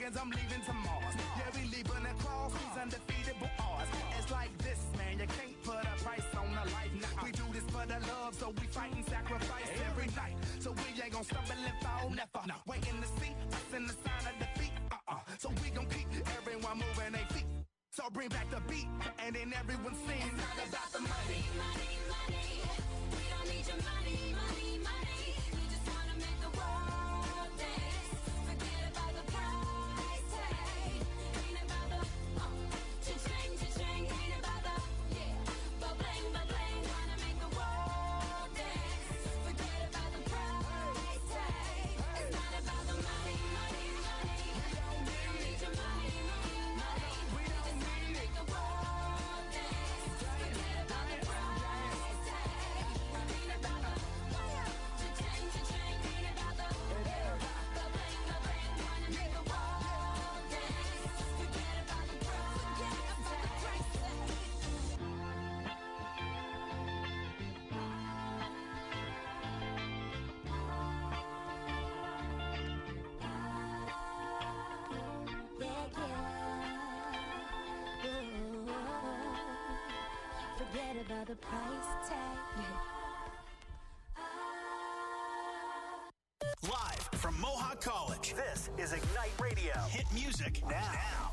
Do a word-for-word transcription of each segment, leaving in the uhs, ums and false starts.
plans, I'm leaving to Mars. Yeah, we leaving across these undefeatable odds. It's like this, man, you can't put a price on a life. Nah, we do this for the love, so we fight and sacrifice every night. So we ain't gon' stumble and fall, never. Waiting to see us in the sign of defeat. Uh-uh. So we gon' keep everyone moving their feet. So bring back the beat, and then everyone sings. It's not about the money, money, money. We don't need your money, money, money. We just wanna make the world dance. Forget about the price tag. Ain't about the uh, cha-ching, cha-ching. Ain't about the yeah, but bling, but bling. Wanna make the world dance. Forget about the price tag. It's not about the money, money, money. We don't need your money, money, money. We just wanna make the world dance. Forget about the price tag. Ain't about the cha-ching, cha-ching. Ain't about the but bling, but bling. Wanna make the world dance. Forget about the price tag. Forget about the price tag. Live from Mohawk College, this is Ignite Radio. Hit music now.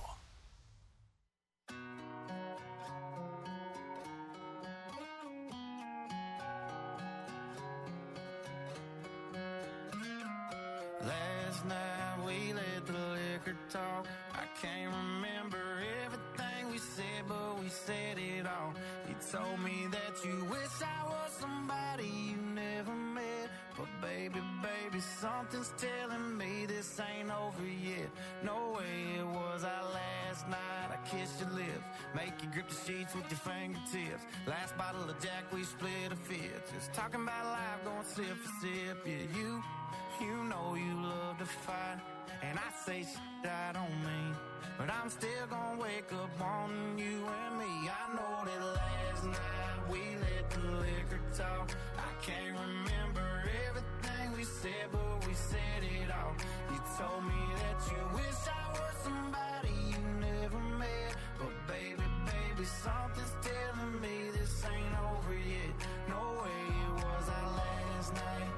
Last night we let the liquor talk. I can't remember everything we said, but we said it all. You told me that you wish I was somebody you never met. But baby, baby, something's telling me this ain't over yet. No way it was our last night. I kissed your lips, make you grip the sheets with your fingertips. Last bottle of Jack, we split a fifth. Just talking about life, going sip for sip. Yeah, you, you know you love to fight, and I say shit I don't mean, but I'm still gonna wake up wanting you and me. I know that last night we let the liquor talk. I can't remember everything we said, but we said it all. You told me that you wish I was somebody you never met. But baby, baby, something's telling me this ain't over yet. No way it was our last night.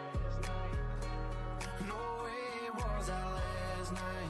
No way it was our last night.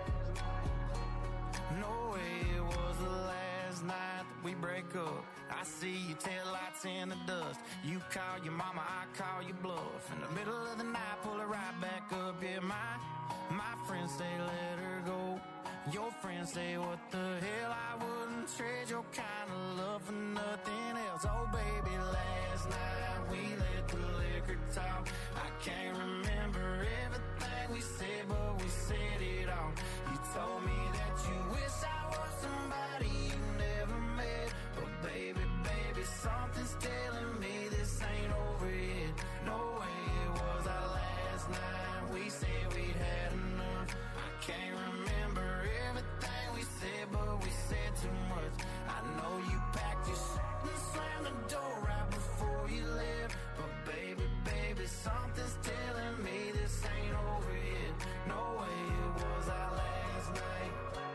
No way it was the last night that we break up. I see your taillights in the dust. You call your mama, I call your bluff. In the middle of the night, pull it right back up. Yeah, my, my friends say let her go. Your friends say what the hell, I wouldn't trade your kind of love for nothing else. Oh baby, last night we let the liquor talk. I can't remember everything we said, but we said it all. You told me that you wish I was somebody you never met. But baby, baby, something's telling me this ain't over yet. No way it was our last night. We said we'd had enough. I can't remember everything we said, but we said too much. I know you packed your shit and slammed the door right before you left. But baby, baby, something's telling me this ain't over yet. No way it was our last night.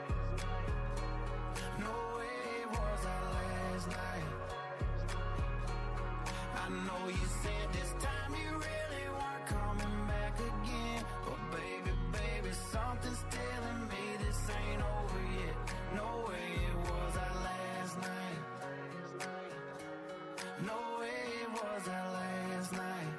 No way it was our last night. I know you said this time you really weren't coming back again. But baby, baby, something's telling me this ain't over yet. No way it was our last night. No way it was our last night.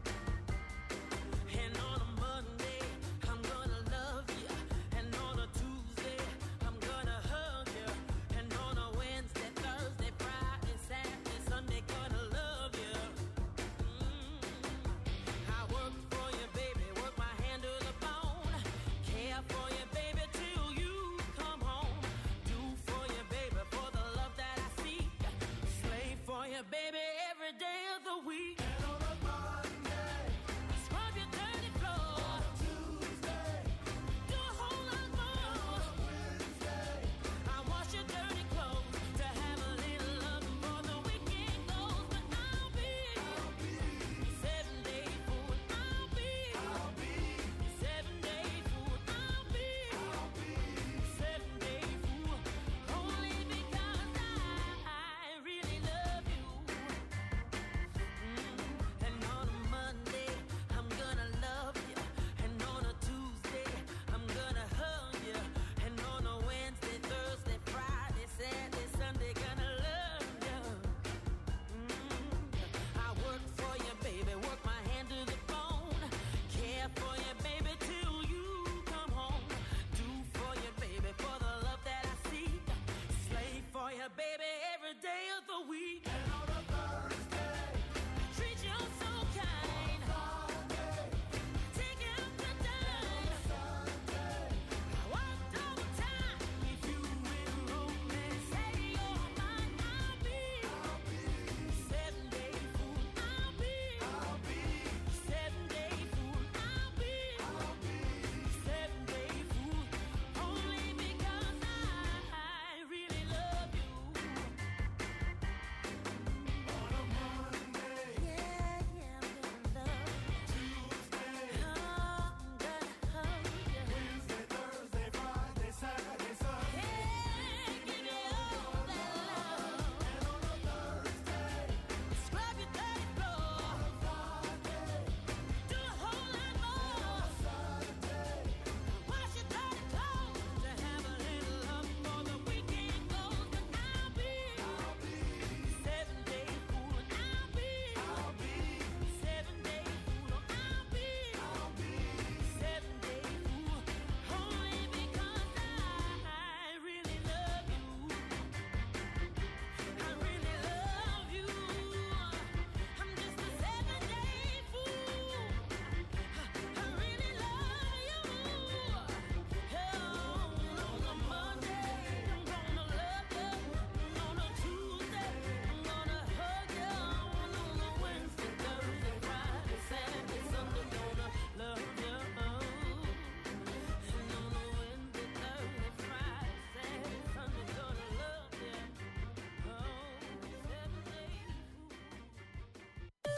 And on a Monday, I'm gonna love you. And on a Tuesday,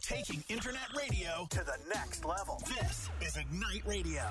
taking internet radio to the next level. This is Ignite Radio.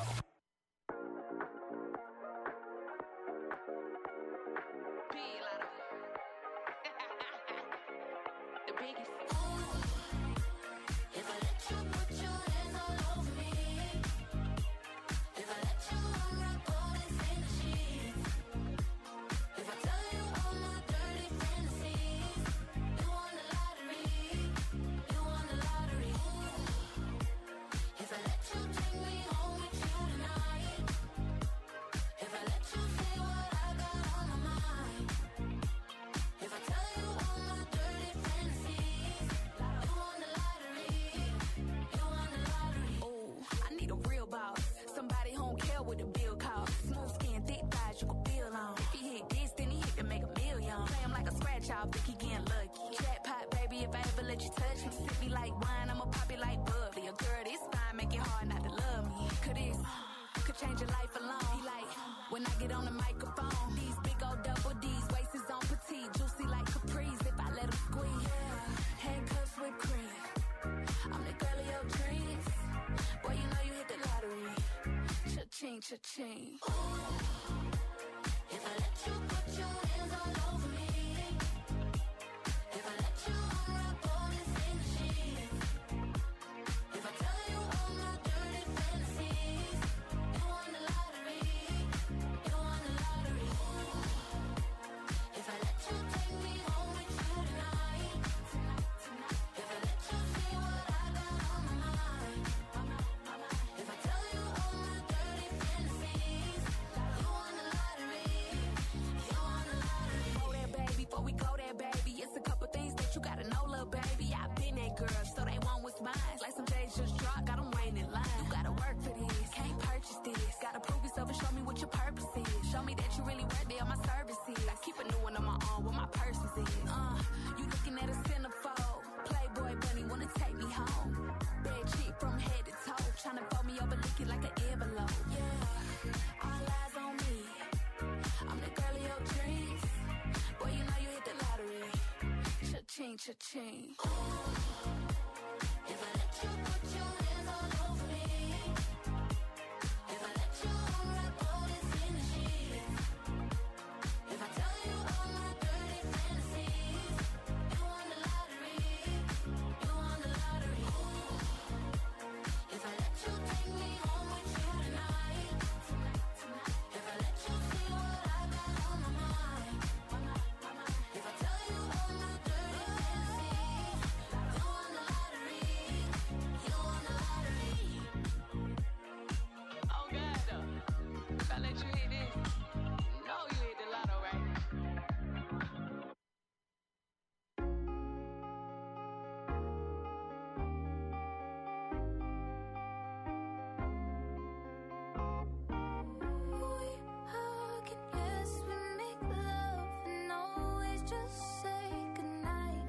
Cha-ching. If I let you put your hands all over me, if I let you unwrap all this in the sheets, if I tell you all my dirty fantasies, you won the lottery, you won the lottery. If I let you take me home with you tonight, if I let you see what I got on my mind, if I tell you all my dirty fantasies, you won the lottery, you won the lottery. Go there, baby, before we go there, baby, it's a couple things that you gotta know, little baby. I've been that girl, so they want what's mine. Like some J's just dropped, got them waiting in line. You gotta work for this, can't purchase this. Gotta prove yourself and show me what your purpose is. Show me that you really worth it on my services. I keep a new one on my arm, what my purpose is. Uh, you looking at a centerfold. Playboy bunny wanna take me home. Bad chick from head to toe, tryna fold me over, lick it like an envelope. Yeah, all eyes on me. I'm the girl of your dreams. Boy, you know you hit the lottery. Cha-ching, cha-ching. If I let you put your hands all over me, if I let you unwrap all this in the sheets, if I tell you all my dirty fantasies, you won the lottery, you won the lottery. If I let you take me home with you tonight, if I let you see what I got on my mind, if I tell you all my dirty fantasies, you won the lottery, you won the lottery. Oh God, though, if I let you hit this, you know you hit the lotto, right? We hug and yes, we make love and always just say goodnight.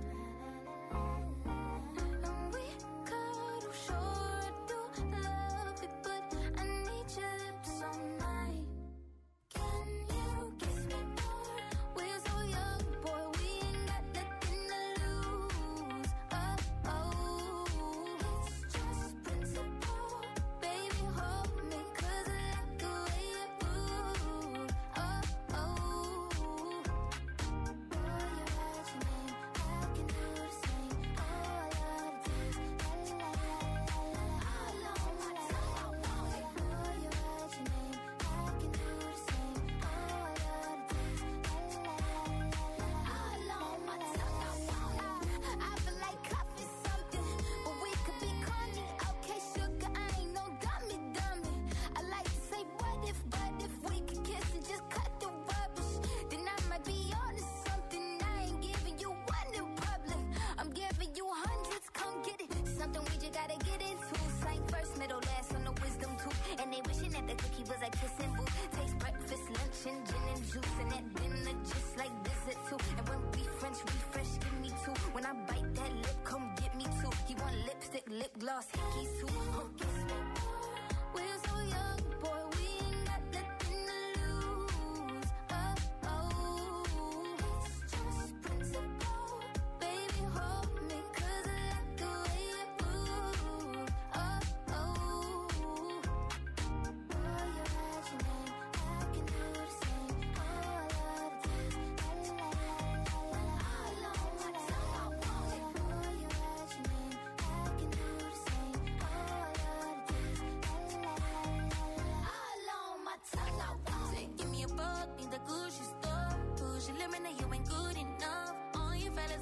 And we cuddle, sure I do love it, but I need your lips all night. Can you kiss me more? We're so young, boy, we ain't got nothing to lose. Oh, oh, it's just principle. Baby, hold me, 'cause I like the way you move. Oh, oh. Boy, you write your name, I can do the same. Oh, I love to dance, la la la la la. All on my tongue. Boy, you write your name, I can do the same. Oh, I love to dance, la la la la la. All on my tongue. I feel like coffee something, but we could be corny. Okay, sugar, I ain't no dummy, dummy. I like to say what if, but if we could kiss and just cut the rubbish, then I might be on to something. I ain't giving you one in public, I'm giving you hundreds. Come get it, something we just gotta get into. Same first, middle, last on the wisdom tooth. And they wishing that the cookie was a kissing booth. Taste breakfast, lunch, and gin and juice, and at dinner just like dessert too. And when we French refresh, give me two. When I bite that lip, come get me two. He want lipstick, lip gloss, hickeys too. Oh, kiss me more. We're so young, boy, we ain't got nothing to lose. Oh, oh, it's just principle. Baby, hold me, 'cause I like the way you move.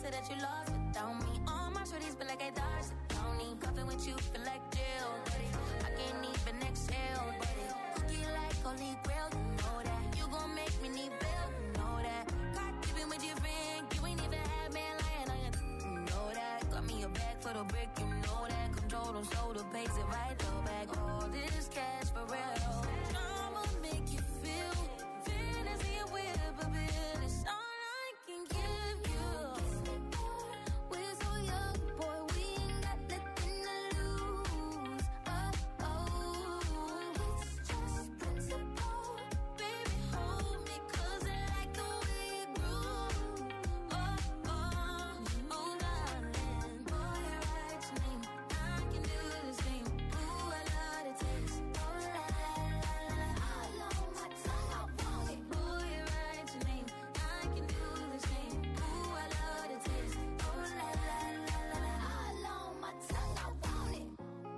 say that you lost without me. All my shorties feel like I dodged the county. Cuffing with you feel like jail, buddy. I can't even exhale, buddy. Cookie like holy grail, you know that. You gon' make me need bail, you know that. Caught dipping with your friend, you ain't even had man lying on your t- you know that. Got me a bag for the brick, you know that. Control them, so the pace it right, throw back all this cash for real. I'ma make you feel fantasy with a bill. It's all I can give you. We're so young, boy, we ain't got nothing to lose. Oh, oh, it's just principle. Baby, hold me, 'cause I like the way you groove. Oh, oh, oh, darling, boy, I write your name. I can do the same. Ooh, I love the taste. Oh, la, la, la, la, all on my tongue, I want it. Boy, I write your name. I can do the same. Ooh, I love the taste. Oh, la, la, la, la, la, all on my tongue, I want it.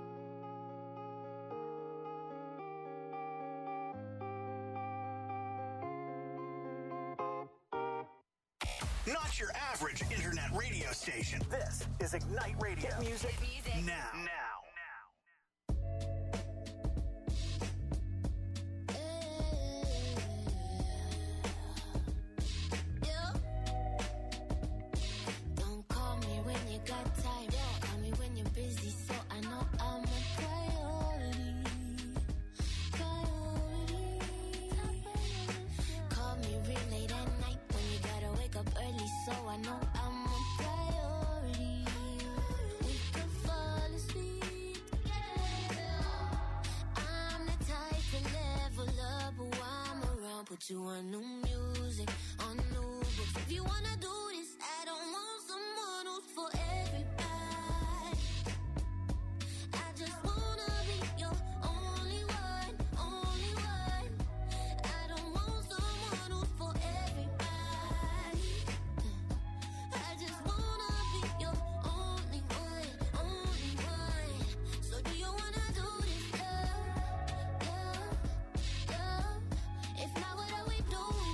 Not your average internet radio station. This is Ignite Radio. Hit music, now. Now. Yeah. Don't call me when you got time. Call me when you're busy, so I know I'm a priority. Priority. Call me real late at night when you gotta wake up early, so I know I'm a priority. We could fall asleep together. I'm the type to level up while I'm around. Put you on new music, on new books. If you wanna do this, I don't want someone who's for everybody. I just wanna be your only one, only one. I don't want someone who's for everybody. I just wanna be your only one, only one. So do you wanna do this, love, love, love? If not, what are we doing?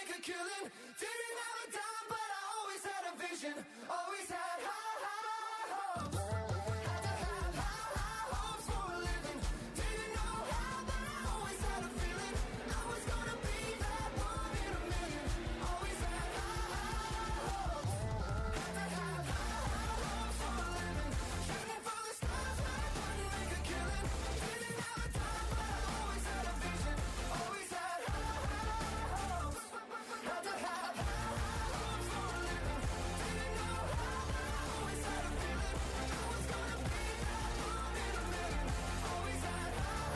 make a killing. Didn't have a dime, but I always had a vision. Always had high, high hopes. Had to have high, high hopes for a living. Didn't know how, but I always had a feeling. I was gonna be that one in a million. Always had high, high hopes. Had to have high, high hopes for a living. Shooting for the stars, but I couldn't make a killing. Didn't have a time, but I always had a vision. Always had high, high hopes. Had to have high, high hopes for a living. Didn't know how, but I always had a feeling. I was gonna be that one in a million. Always had high,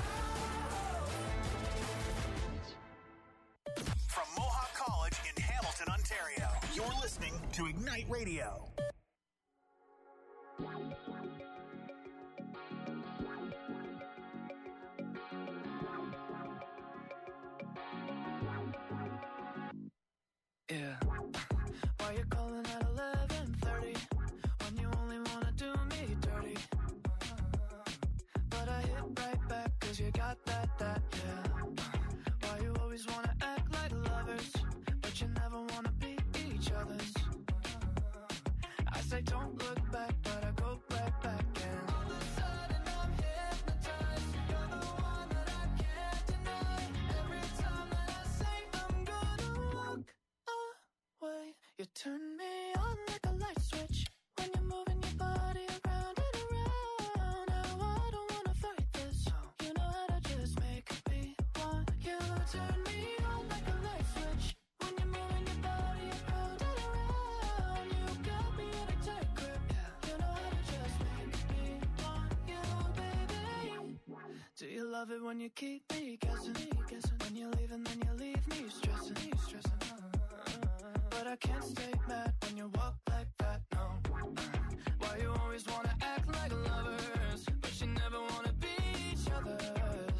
high hopes. From Mohawk College in Hamilton, Ontario, you're listening to Ignite Radio. Yeah. Why you calling at eleven thirty when you only wanna do me dirty? But I hit right back cause you got that, that, yeah. Why you always wanna act like lovers, but you never wanna be each other's? I say don't look back, but I go right back and all of a sudden I'm hypnotized. You're the one that I can't deny. Every time that I say I'm gonna walk away, you turn me on like a light switch when you're moving your body around and around. Now I don't wanna fight this. You know how to just make me want you. Turn me on like a light switch when you're moving your body around and around. You got me in a tight grip. You know how to just make me want you, baby. Do you love it when you keep me guessing? When you leave and then you leave me stressing, stressing. But I can't stay mad when you walk like that, no. Why you always wanna act like lovers, but you never wanna be each other's?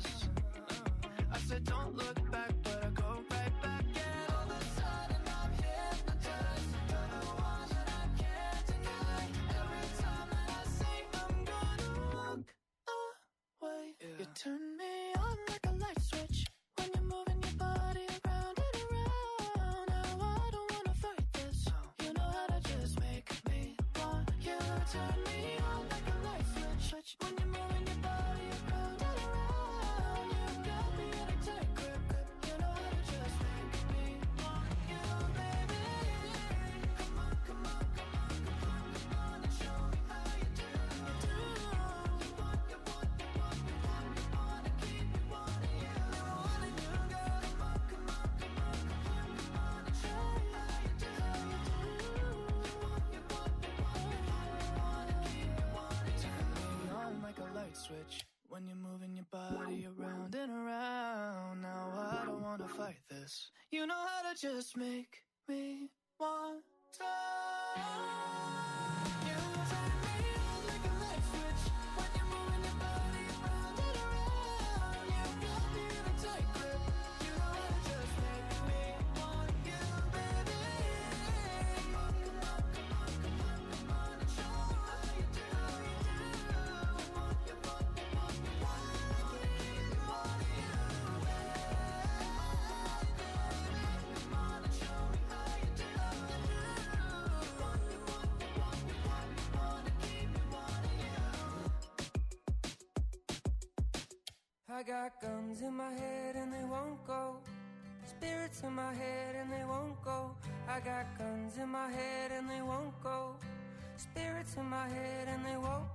I said don't look back, but I go right back. And all of a sudden I'm hypnotized. You're the one that I can't deny. Every time that I say I'm gonna walk away, you turn me on like a light switch when you're moving your body around and around. Now I don't wanna fight this. You know how to just make me want you. Turn me on like a light switch when you're moving your body around and around. You got me in a tight grip. You know how to just make me want you, baby. Come on, come on, come on, come on, come on and show me how you do. Do you want, you want, you want, you want, you want to keep me wanting you. Wanting you, girl. Come on, come on, come on, come on, come on and show me how you do. You want, you want, you want, you want, you want to keep me wanting you. Turn me on like a light switch when you're moving your body around and around. Now I don't wanna fight this. You know how to just make me want to. You turn me on like a light switch when you're moving your body around and around. You got me in a tight grip. You know how to just make me want you, baby. Come on, come on, come on, come on, come on and show me how you do. You want, you want, you want, you want to keep me wanting you, baby. Come on and show me how you do. You want, you want, you want, you want, you want to keep me wanting you. I got guns in my head and they won't go. Spirits in my head and they won't go. I got guns in my head and they won't go. Spirits in my head and they won't.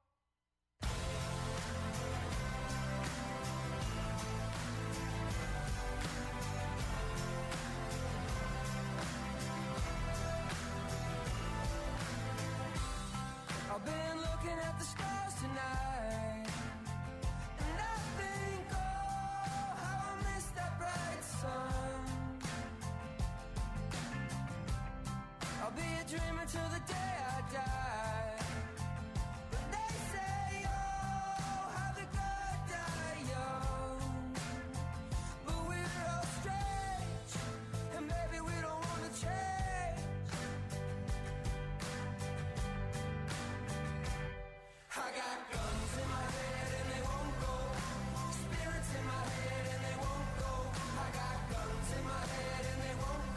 I've been looking at the stars tonight, and I think, oh, how I miss that bright sun. I'll be a dreamer till the day I die. But they say, oh, how the good die young. But we're all strange, and maybe we don't want to change. I got guns in my head and they won't go. Spirits in my head and they won't go. I got guns in my head and they won't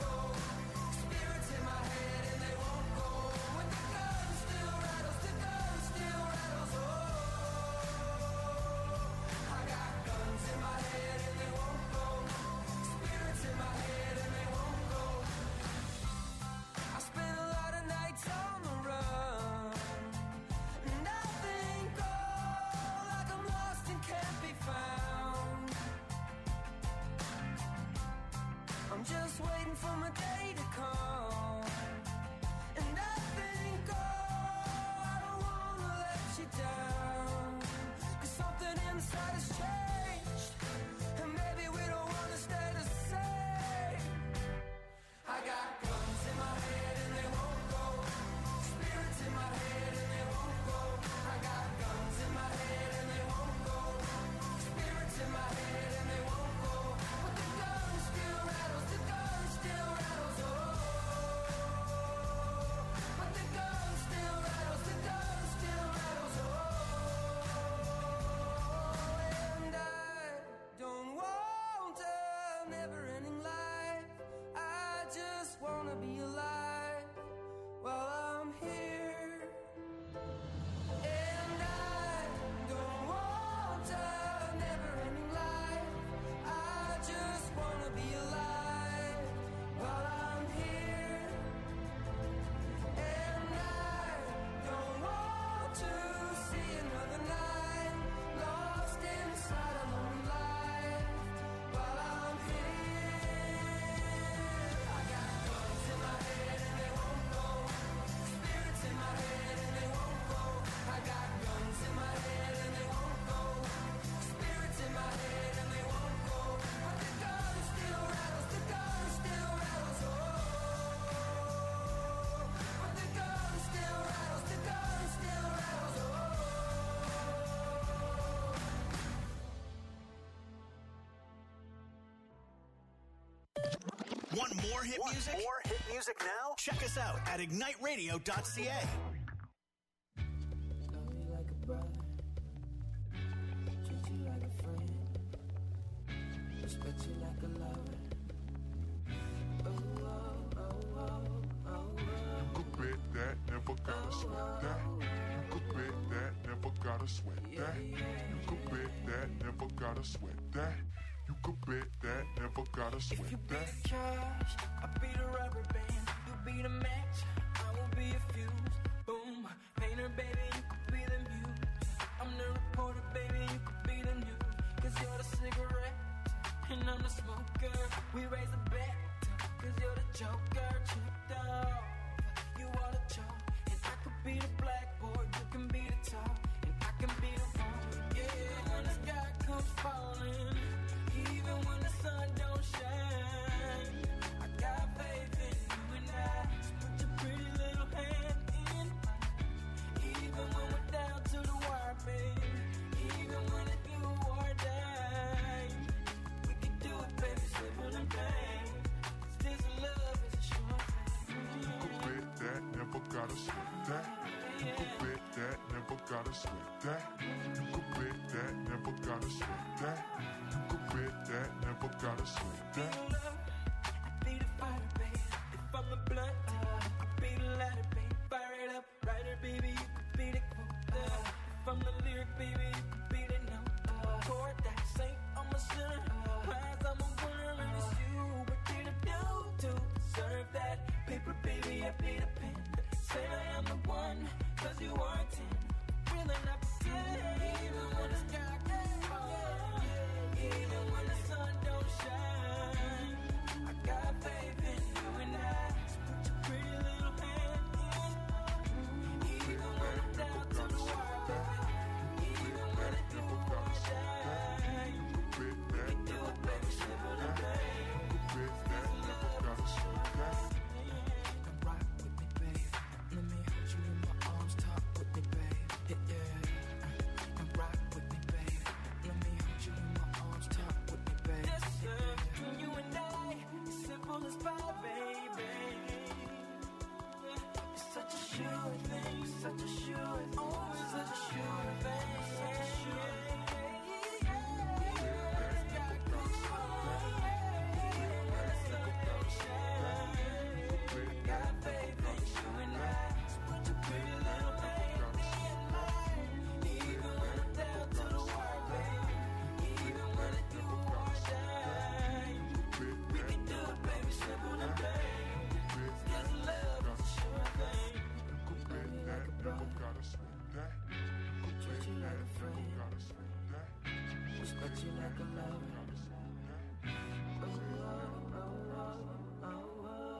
more hit Want music? more hit music now? Check us out at ignite radio dot c a. Love you like a brother, treat you like a friend, respect you like a lover. Oh, oh, oh, oh, oh, oh. You could bet that, never gotta sweat that. You could bet that, never gotta sweat that. You could bet that, never gotta sweat that. You could bet that, never gotta If sweat you be that. the cash, I'll be the rubber band. You be the match, I will be a fuse. Boom, painter, baby, you could be the muse. I'm the reporter, baby, you could be the news. Cause you're the cigarette, and I'm the smoker. We raise a bet, cause you're the joker. Tripped off, you are the chalk. And I could be the blackboard, you can be the top. And I can be the one, yeah. When the sky comes falling, even when the sun don't shine, I got faith in you and I. So put your pretty little hand in mine. Even when we're down to the wire, baby. Even when it's do or die, we can do it, baby, simple and plain. 'Cause this love is a sure thing. You could bet that, never gotta sweat that. You could bet that, never gotta sweat that. You could bet that, never gotta sweat that. You could bet that, never gotta sweat that. I be the fire, baby. If I'm the blunt, I be the lighter, baby. Fire it up, writer, baby. You could be the quote. If I'm the lyric, baby, you could be the note. Chord that saint, I'm a sinner. Prize, I'm a winner, and it's you. What did I do to deserve that? Paper, baby, I be the pen. Say I am the one, cause you are a ten. Really not pretend, even when the sky gets falling. Even when the sun don't shine, I got faith in you and I. So put your pretty little hand in. Even when I'm down to the wire, baby. Even when I do or die, You could bet we that, can do it, baby, simple and plain. you could bet that, never gotta sweat that. Come rock with me, babe. Let me hold you in my arms, talk with me, babe. Yeah, yeah. Come rock with me, babe. Let me hold you in my arms, talk with me, babe. Yes, sir. You and I, it's simple as pie, baby. It's such a sure thing, such a sure thing. Oh, it's such a sure thing. Such a sure thing. The sky goes falling. Even when the sun don't shine. Got faith in you and I. So put your pretty little hand in mine. Even when I'm down to the wire, baby. Even when I do or die, we can do it, baby, simple and plain. 'Cause love is a sure thing. You could bet that, never gotta sweat that. You could Treat you bet like a that, never friend, gotta sweat that. respect you like a lover. Gotta sweat that. Oh, oh, oh, oh, oh, oh.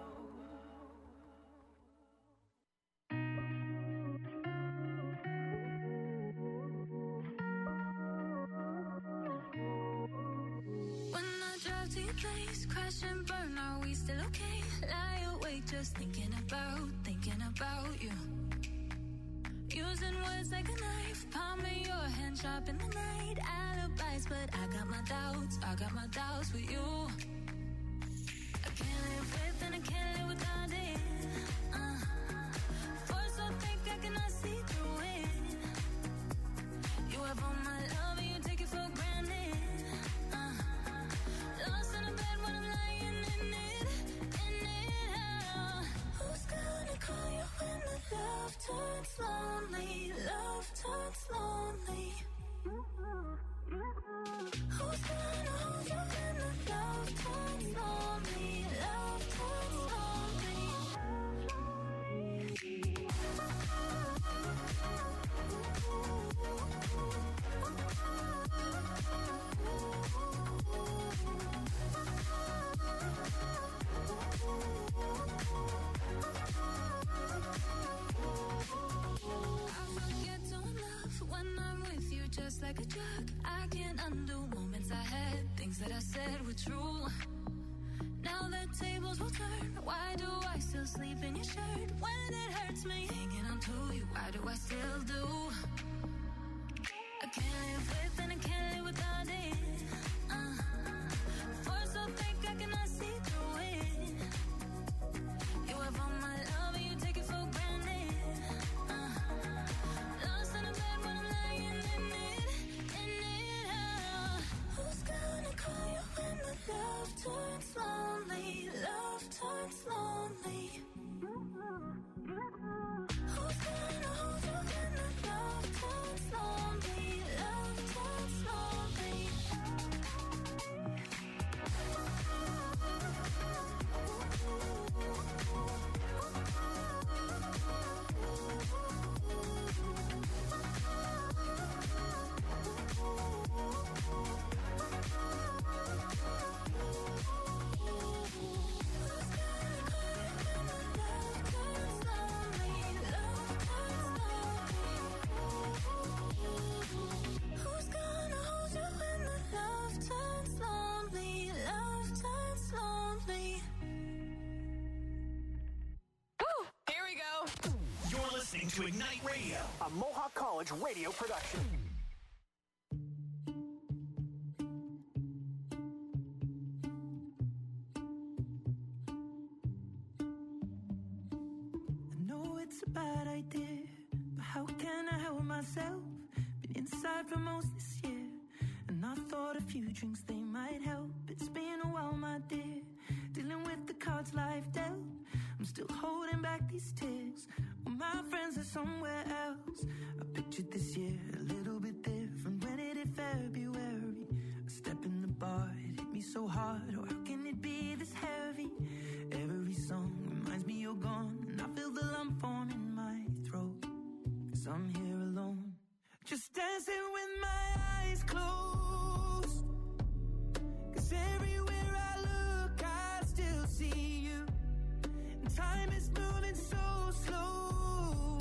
When I drive to your place, crash and burn, are we still okay? Lie awake, just thinking about, thinking about you. Using words like a knife, palming your hand sharp in the night. Alibis, but I got my doubts, I got my doubts with you. I can't live with and I can't live without it. Uh, force so thick I cannot see through it. You have all my love and you take it for granted. Uh, lost in a bed when I'm lying in it, in it. Uh, who's gonna call you when the love turns lonely? Love turns lonely. Who's gonna hold you when the love turns lonely? Love turns lonely. I forget to love when I'm with you, just like a drug. I can't undo moments I had, things that I said were true. Now the tables will turn. Why do I still sleep in your shirt when it hurts me? Hanging on to you, why do I still do? I can't live with and I can't live without it. Uh, force so thick I cannot see through it. lonely? Who's gonna hold you when the love turns lonely? Love turns lonely. Who's gonna hold you when the love turns lonely? Love turns lonely. Woo! Here we go. You're listening to Ignite Radio, a Mohawk College radio production. I know it's a bad idea, but how can I help myself? Been inside for most this year, and I thought a few drinks they might help. It's been a while, my dear, dealing with the cards life dealt. I'm still holding back these tears, well, my friends are somewhere else. I pictured this year a little bit different when it hit February. A step in the bar, it hit me so hard, or how can it be this heavy? Every song reminds me you're gone, and I feel the lump form in my throat, 'cause I'm here alone, just dancing with my eyes closed. 'Cause everywhere I look, I still see you. And time is moving so slow,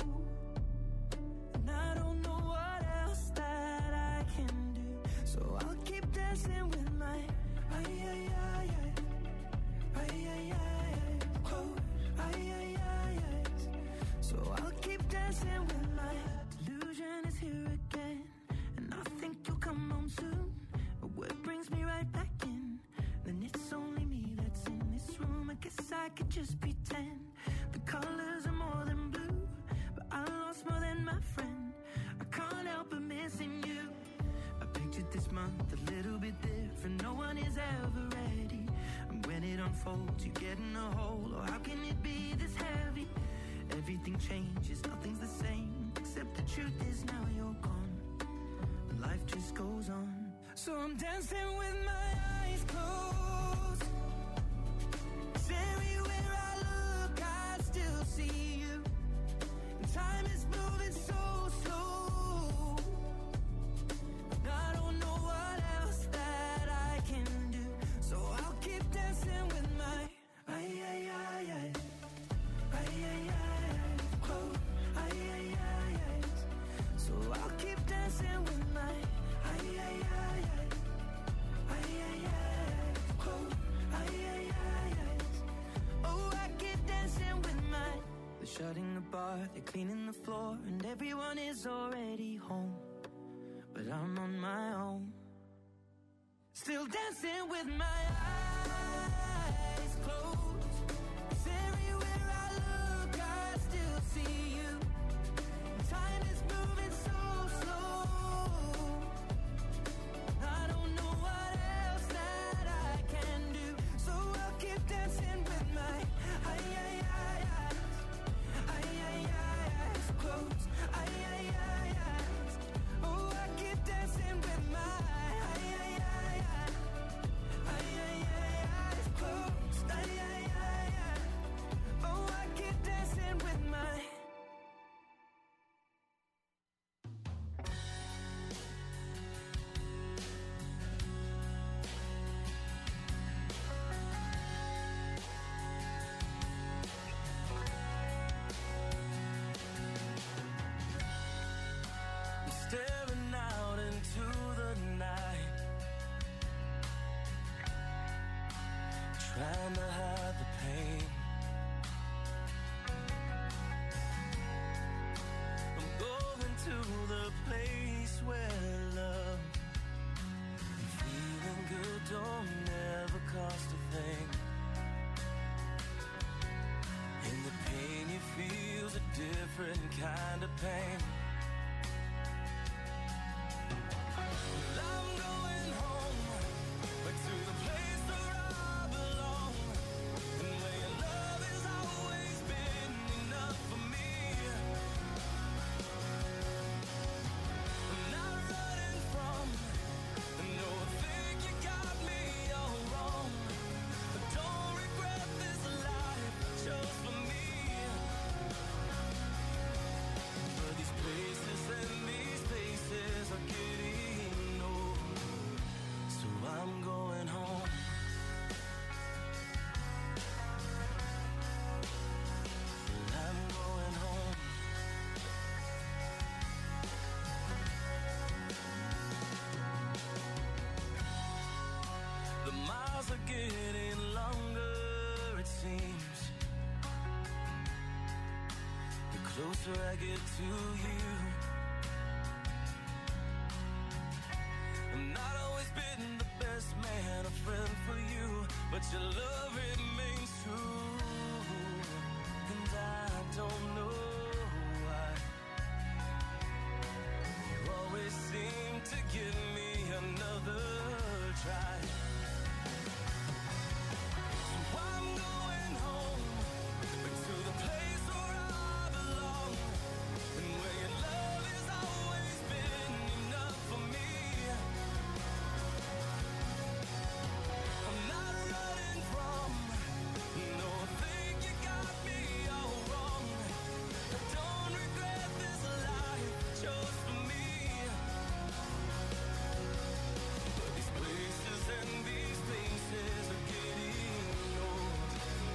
and I don't know what else that I can do. So I'll keep dancing with my ay ay ay ay ay ay ay close ay ay ay ay. So I'll keep dancing with my delusion is here again, and I think you'll come home soon. A word brings me right back in. Then it's only me that's in this room. I guess I could just pretend the colors are more than blue, but I lost more than my friend. I can't help but missing you. I pictured this month a little bit different. No one is ever ready, and when it unfolds, you get in a hole. Or how can it be this heavy? Everything changes, nothing's the same, except the truth is now you're gone. Life just goes on. So I'm dancing with my eyes closed. 'Cause everywhere I look, I still see you. And time is moving so slow, and I don't know what else that I can do. So I'll keep dancing with my ay ay ay ay ay ay ay close ay ay ay ay. So I'll keep dancing with my ay ay ay ay ay ay ay close ay ay ay ay. Oh, I keep dancing with my. They're shutting the bar, they're cleaning the floor, and everyone is already home, but I'm on my own, still dancing with my eyes closed. 'Cause everywhere I look, I still see you. Time is moving so slow, I don't know what else that I can do. So I'll keep dancing with my ay ay ay ay ay ay ay close ay ay ay ay. Oh, I keep dancing with my ay ay ay ay ay ay ay close ay ay ay ay. Oh, I keep dancing with my. I'm staring out into the night, trying to hide the pain. I'm going to the place where love and feeling good don't never cost a thing. And the pain you feel's a different kind of pain. Well, I'm going home, back to the place where I belong, and where your love is closer I get to you. I've not always been the best man, a friend for you, but your love remains true. And I don't know why you always seem to give me another try. So I'm going home, to the place where I belong, and where your love has always been enough for me. I'm not running from, no, I think you got me all wrong. I don't regret this life I chose for me. But these places and these places are getting old.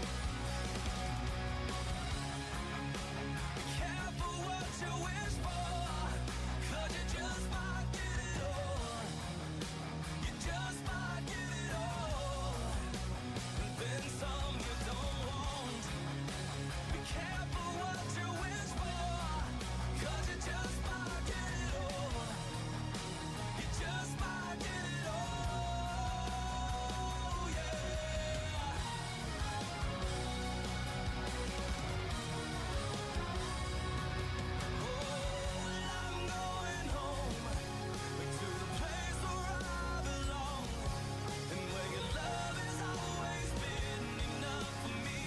Be careful what you wish for, 'cause you just might get it all. You just might get it all, and then some you don't want. Be careful what you wish for, 'cause you just might get it all. You just might get it all, yeah. Oh, well, I'm going home, to the place where I belong, and where your love has always been enough for me.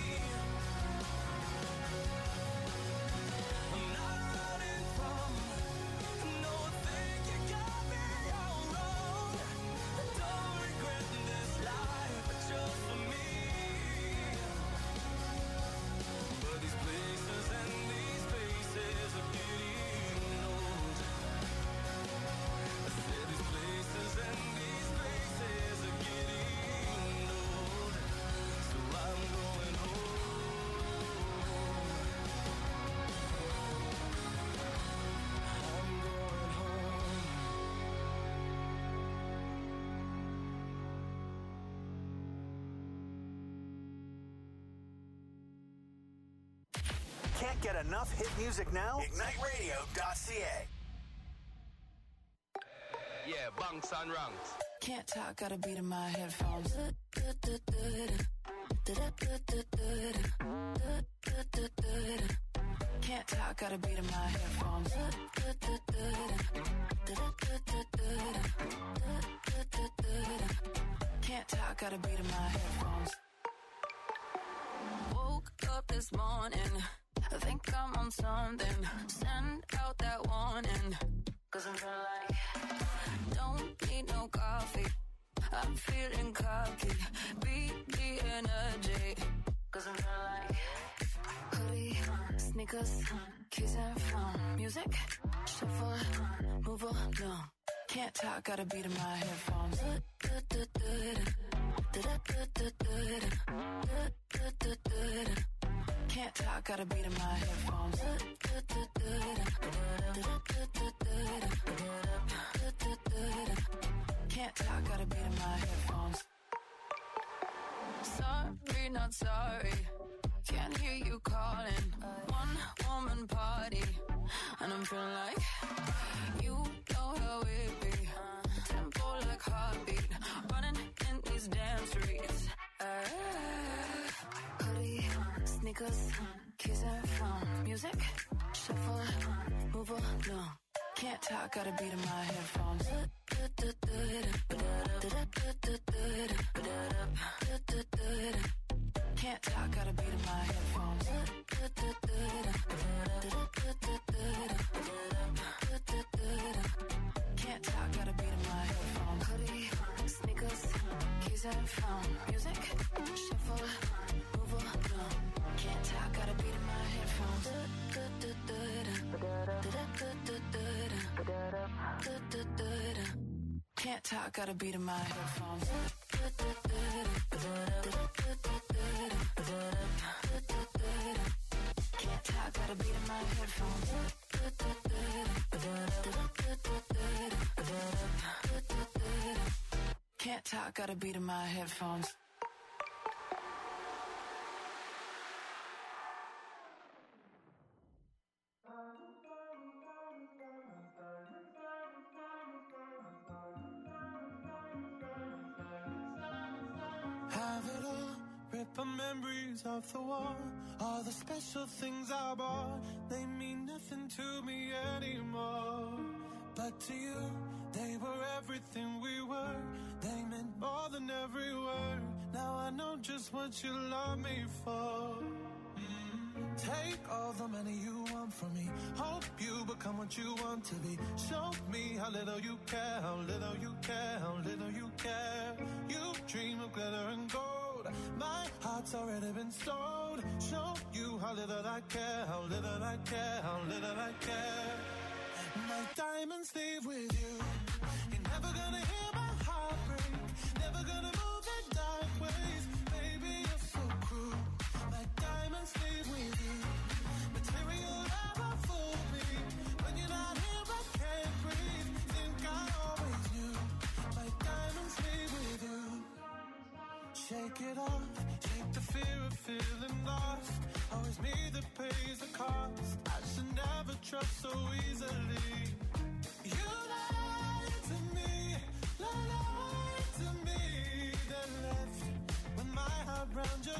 I'm not running from, no, I think you got me all wrong. I don't regret this life I chose for me. But these places and these faces are getting old. I said these places and these places are getting old. So I'm going home. I'm going home. Can't get enough hit music now? ignite radio dot c a. Yeah, bunks and ranks. Can't talk, got a beat in my headphones. Can't talk, got a beat in my headphones. Can't talk, got a beat in my headphones. Woke up this morning, I think I'm on something. Send out that warning, 'cause I'm feeling like don't need no coffee. I'm feeling cocky. Beat the energy, 'cause I'm feeling like hoodie, sneakers, keys and phone. Music, shuffle, move along. Can't talk, got a beat in my headphones. Can't talk, got a beat in my headphones. Can't talk, got a beat in my headphones. Sorry, not sorry. Can't hear you calling. One woman party, and I'm feeling like you know how it be. Tempo like heartbeat, running in these damn streets. Uh, hoodie, sneakers, keys and phone. Music, shuffle, move along. Can't talk, got a beat in my headphones. Can't talk, got a beat in my headphones. Can't talk, got a beat in my headphones. Hoodie, sneakers, keys and phone. Music, shuffle, move along. Can't talk, got a beat in my headphones. Can't talk, got a beat in my headphones. Can't talk, got a beat in my headphones. Can't talk, got a beat in my headphones. the memories of the war, all the special things I bought, they mean nothing to me anymore. But to you, they were everything we were. They meant more than every word. Now I know just what you love me for. Mm. Take all the money you want from me. Hope you become what you want to be. Show me how little you care, how little you care, how little you care. You dream of glitter and gold. My heart's already been sold. Show you how little I care, how little I care, how little I care. My diamonds leave with you. You're never gonna hear my heart break. Never gonna move in dark ways. Baby, you're so cruel. My diamonds leave with you. Material never fooled me. When you're not here, I can't breathe. Think I always knew. My diamonds leave with you. Shake it off. Shake the fear of feeling lost. Always me that pays the cost. I should never trust so easily. You lied to me, lied to me. Then left with my heart round your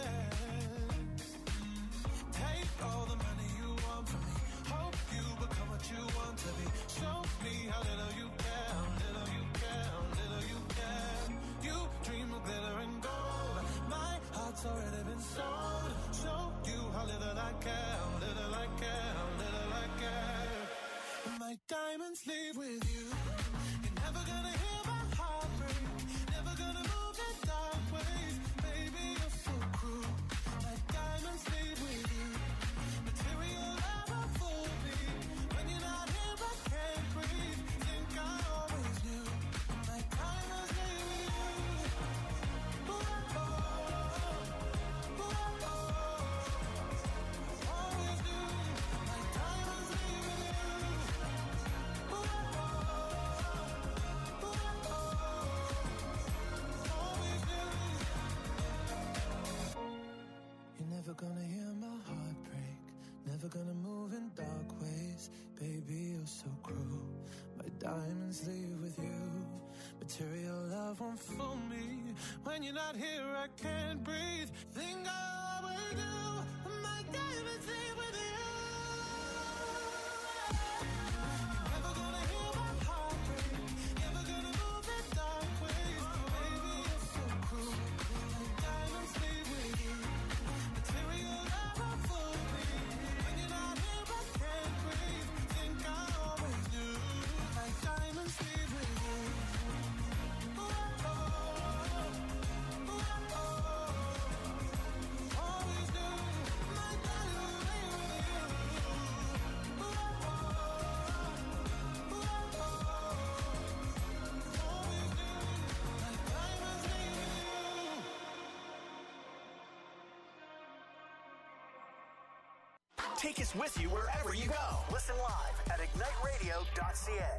chest. Take all the money you want from me. Hope you become what you want to be. Show me how little you care, how little you care, how little you care. You dream of glitter and gold. My heart's already been sold. Show you how little I care, how little I care, how little I care. My diamonds leave with you. You're never gonna hear my heart break. Never gonna move in dark ways. Baby, you're so cruel. My diamonds leave with you. Material never fooled me. When you're not here, I can't breathe. Think I always knew. My diamonds leave with you. Ooh, oh, ooh, oh, always knew. My diamonds leave with you. You're never gonna hear my heart break. Never gonna move in dark ways. Baby, you're so cruel. My diamonds leave with you. Material love won't fool me. When you're not here, I can't breathe. Think I always do. My diamonds leave with you. You're never gonna hear my heart break. Never gonna move in dark ways. Baby, you're so cruel. My diamonds leave with you. Material never fooled me. When you're not here, I can't breathe. Think I always knew. My diamonds leave with you. Ooh, oh, ooh, oh, always knew. My diamonds leave with you. Ooh, oh, ooh, oh, always knew. My diamonds leave with you. Take us with you wherever you go. Listen live at ignite radio dot c a.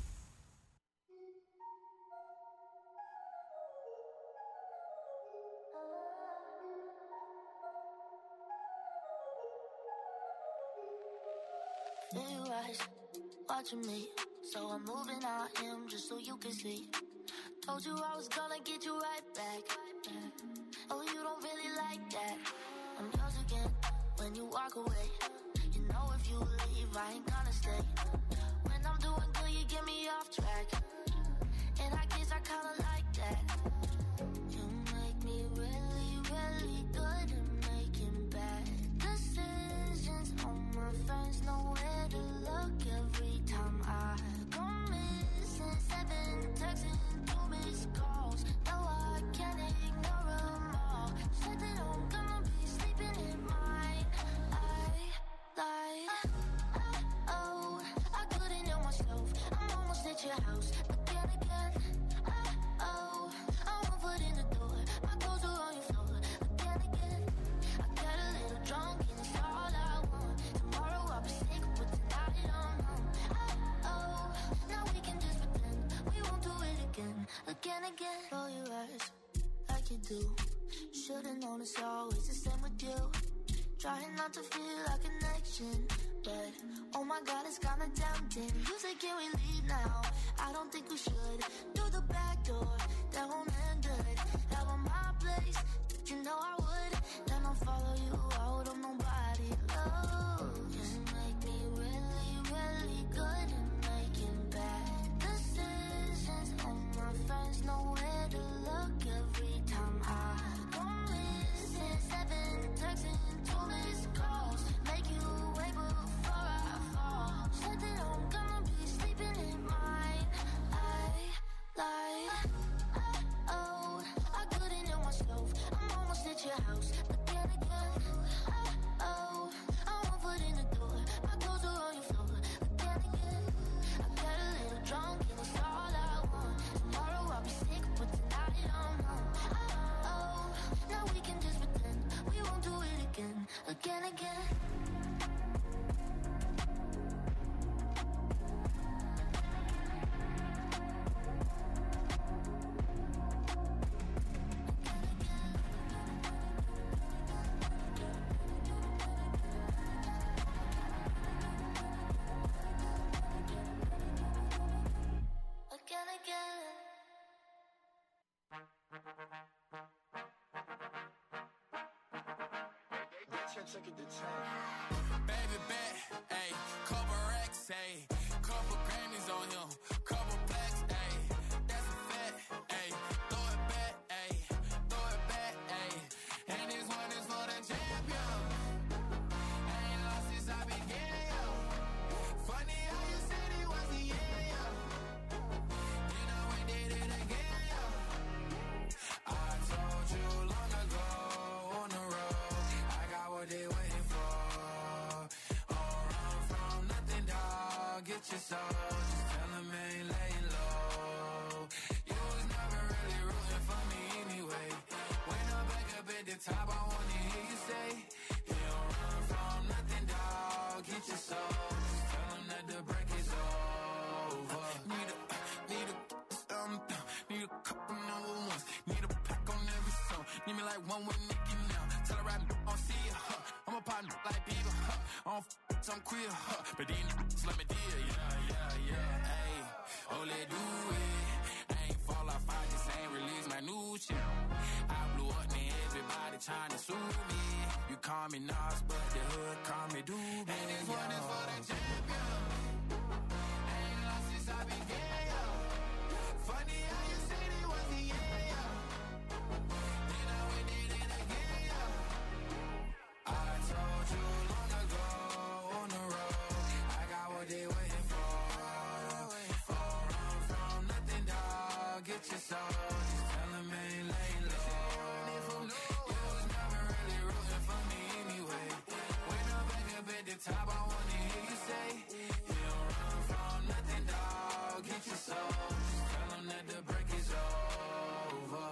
In your eyes, watching me. So I'm moving out him just so you can see. Told you I was gonna get you right back. Oh, you don't really like that. I'm yours again when you walk away. You know if you leave, I ain't gonna stay. When I'm doing good, you get me off track. And I guess I kinda like that. You make me really, really good at making bad decisions. All my friends know where to look every time I go missing. Seven texts and two missed calls. No, I can't ignore them all. Said that I'm gonna be sleeping in mine. I lied. Oh, I couldn't help myself. I'm almost at your house. Again, again. Oh, I'm one foot in the door. My clothes are on your floor. Again, again. I got a little drunk and it's all I want. Tomorrow I'll be sick, but tonight I'm home. Oh, now we can just pretend we won't do it again. Again, again. Roll your eyes like you do. Should've known it's always the same with you. Trying not to feel a connection, but oh my God, it's kinda tempting. You say, can we leave now? I don't think we should. Through the back door, that won't end good. Have on my place, you know I would. house. But then again, oh, oh, I'm one foot in the door. My clothes are on your floor. But then again, I got a little drunk and it's all I want. Tomorrow I'll be sick, but tonight I'm home. Oh, oh, now we can just pretend we won't do it again, again, again. Baby bet, ayy, couple racks, ayy, couple Grammys on him, couple blacks, ayy, that's a fact, ayy, throw it back, ayy, throw it back, ayy, and this one is for the champion. I ain't lost since I began, yo. Funny how you said it was the end, yo. You know we did it again, yo. I told you long ago on the road, I got what they waiting for. Get your soul, just tell them ain't laying low. You was never really rooting for me anyway. When I'm back up at the top, I wanna hear you say, you don't run from nothing, dog. Get your soul, just tell them that the break is over. Need a, need a, um, need a couple number ones. Need a pack on every song. Need me like one with Nicki now. Tell her I don't see ya, huh. I'm a partner like Bieber, huh. I don't f- I'm queer, huh. But these niggas let me deal, yeah, yeah, yeah, ayy. Oh, let do it. I ain't fall off, I just ain't release my new shit. I blew up, and everybody trying to sue me. You call me Nas, but the hood call me Doobie. And this one is for the champion. I ain't lost since I began, yo. Funny how you said it was the end, yo. You know we did it again, yo. I told you long ago. They waiting for, oh, run from nothing, dog. Get your soul, just tell them ain't laying low. You was never really rooting for me anyway. When I'm back up at the top, I wanna hear you say, you don't run from nothing, dog. Get your soul, just tell them that the break is over.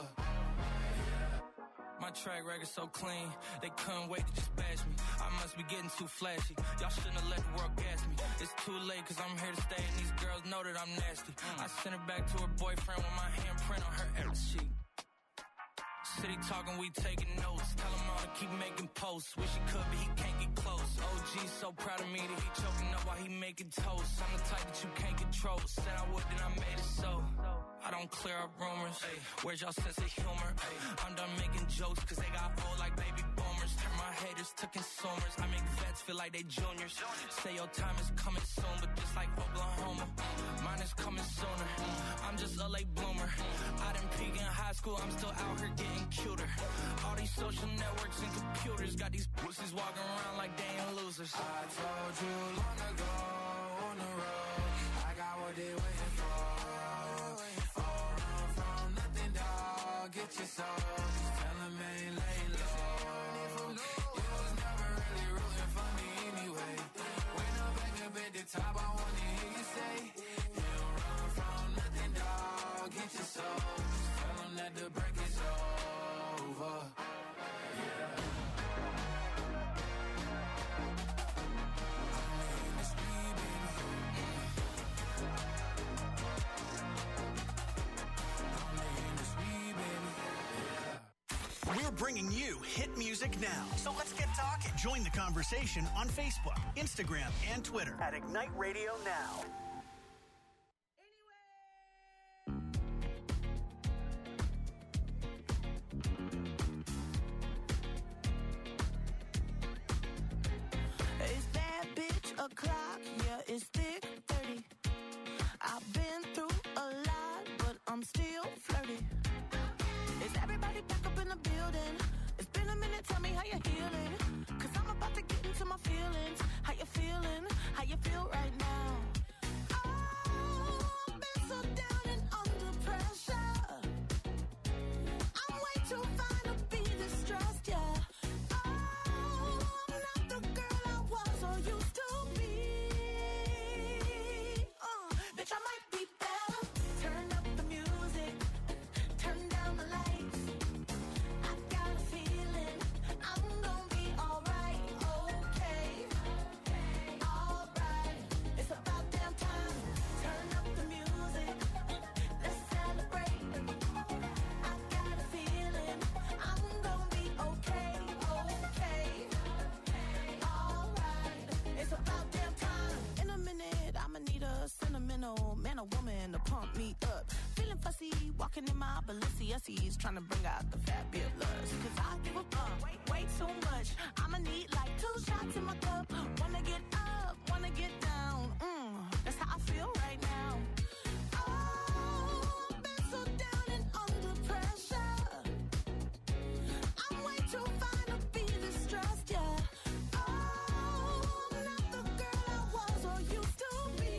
My track record so clean, they couldn't wait to just bash me. I must be getting too flashy. Y'all shouldn't have let the world gas me. It's too late cause I'm here to stay and these girls know that I'm nasty. I sent her back to her boyfriend with my handprint on her every sheet. City talking, we taking notes. Tell him all to keep making posts. Wish he could, but he can't get close. O G's so proud of me that he choking up while he making toast. I'm the type that you can't control. Said I would, then I made it so. I don't clear up rumors. Ay, where's y'all sense of humor? Ay, I'm done making jokes cause they got old like baby boomers. Turn my haters to consumers. I make vets feel like they juniors. Say your time is coming soon, but just like Oklahoma, mine is coming sooner. I'm just a late bloomer. I didn't peak in high school, I'm still out here getting cuter. All these social networks and computers got these pussies walking around like they ain't losers. I told you long ago on the road, I got what they waiting for. Get your soul, just tell them ain't laying low. You was never really rooting for me anyway. When I'm back up at the top, I wanna hear you say, you don't run from nothing, dog. Get your soul, just tell them that the break is over. Yeah. We're bringing you hit music now. So let's get talking. Join the conversation on Facebook, Instagram, and Twitter at Ignite Radio Now. Is that bitch o'clock? Yeah, it's thick thirty. I've been through a lot, but I'm still flirty. Is everybody back up in the building? It's been a minute, tell me how you're healing. Cause I'm about to get into my feelings. How you feeling? How you feel right now? Oh, I've been so down and under pressure. I'm way too fine to be this stressed, yeah. Walking in my Balenciennes, trying to bring out the fabulous. Cause I give a fuck way, way too much. I'ma need like two shots in my cup. Wanna get up, wanna get down. Mm, that's how I feel right now. Oh, I've been so down and under pressure. I'm way too fine to be distressed, yeah. Oh, I'm not the girl I was or used to be.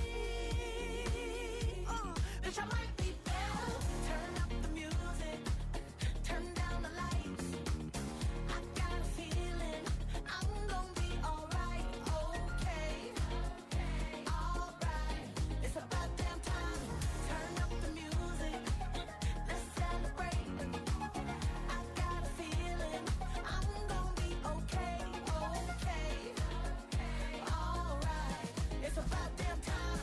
Uh, bitch, I might be better. Turn up the music, turn down the lights. I got a feeling I'm gonna be alright, okay, alright. It's about damn time. Turn up the music, let's celebrate. I got a feeling I'm gonna be okay, okay, alright. It's about damn time.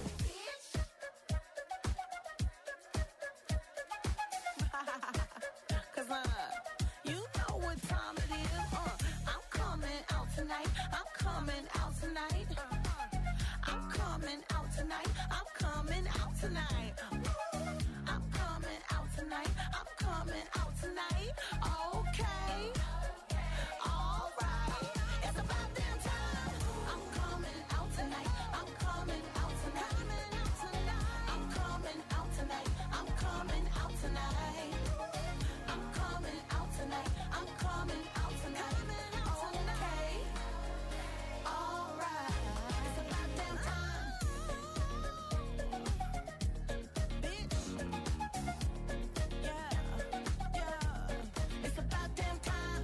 Cause uh, you know what time it is. Uh, I'm coming out tonight. I'm coming out tonight. I'm coming out tonight. I'm coming out tonight. I'm coming out tonight. I'm coming out tonight. Okay. Alright. It's about damn time. I'm coming out tonight. I'm coming out tonight. I'm coming out tonight. I'm coming out tonight. I'm coming out tonight. I'm coming out tonight. Okay. Alright. It's about damn time. Bitch. Yeah. Yeah. It's about damn time.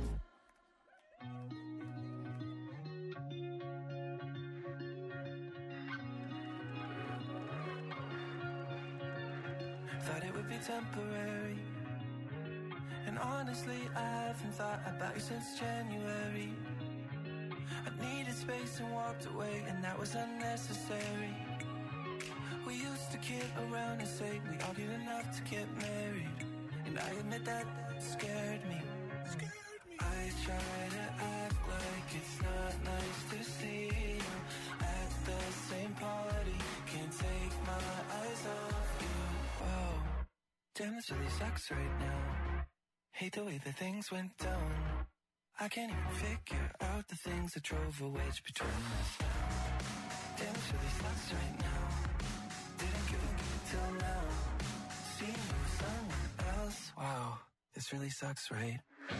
Thought it would be temporary. And honestly, I haven't thought about you since January. I needed space and walked away, and that was unnecessary. We used to kid around and say we argued enough to get married. And I admit that scared me. I try to act like it's not nice to see you at the same party. Can't take my eyes off you. Whoa, damn, this really sucks right now. Hate the way that things went down. I can't even figure out the things that drove a wedge between us now. Damn, this really sucks right now. Didn't give a give till now. Seeing you with someone else. Wow, this really sucks, right?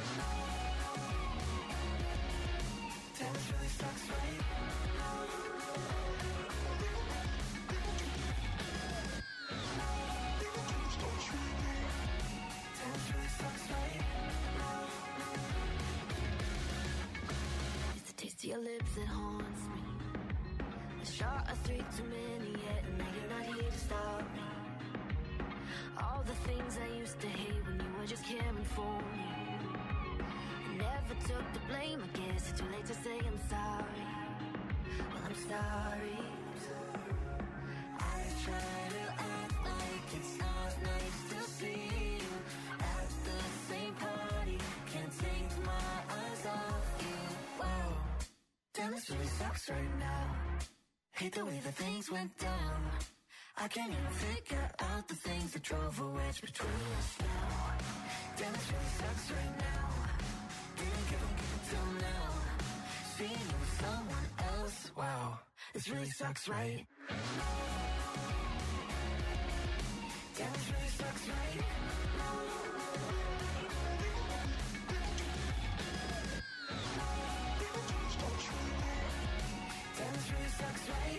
Damn, this really sucks, right? Damn, this really sucks, right? It's the taste of your lips that haunts me. A shot of three too many yet, and now you're not here to stop me. All the things I used to hate when you were just caring for me. I never took the blame, I guess it's too late to say I'm sorry. Well, I'm sorry. I try to act like it's not nice to see you at the same party. Can't take my eyes off you. Whoa, damn, this really sucks right now. Hate the way that things went down. I can't even figure out the things that drove a wedge between us now. Damn, this really sucks right now. Didn't give a give it till now. Seeing you with someone else. Wow, this really sucks, right? Damn, this really sucks, right? Damn, this really sucks, right?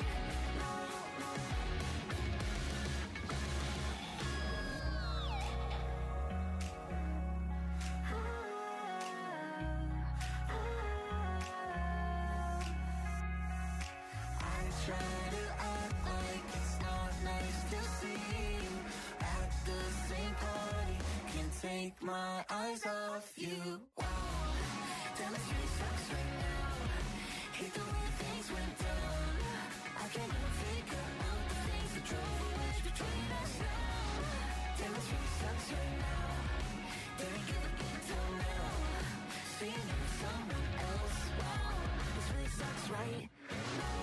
Try to act like it's not nice to see you at the same party. Can't take my eyes off you. Wow, damn, it really sucks right now. Hate the way things went down. I can't even figure out the things that drove a wedge between us now. Damn, it really sucks right now. Didn't give a good till now. Seeing you with someone else. Wow, this really sucks right now.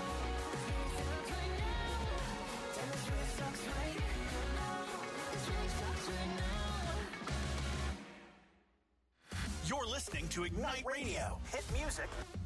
This really sucks right now. This really sucks right now. to Ignite Radio. Hit music